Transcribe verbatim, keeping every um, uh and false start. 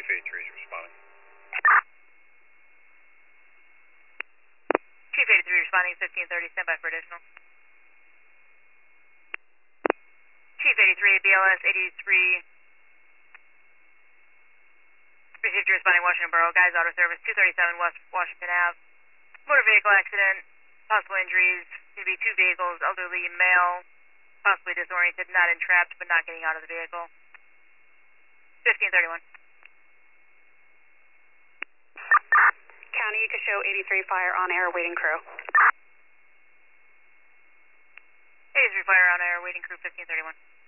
eighty-three is responding. Chief eighty-three responding fifteen thirty, stand by for additional. Chief eighty-three, B L S eighty-three, received you responding Washington Borough, Guys Auto Service, two thirty-seven West Washington Ave. Motor vehicle accident, possible injuries, going to be two vehicles, elderly male, possibly disoriented, not entrapped, but not getting out of the vehicle. fifteen thirty-one. County, you can show eighty-three fire on air, waiting crew. eighty-three fire on air, waiting crew, fifteen thirty-one.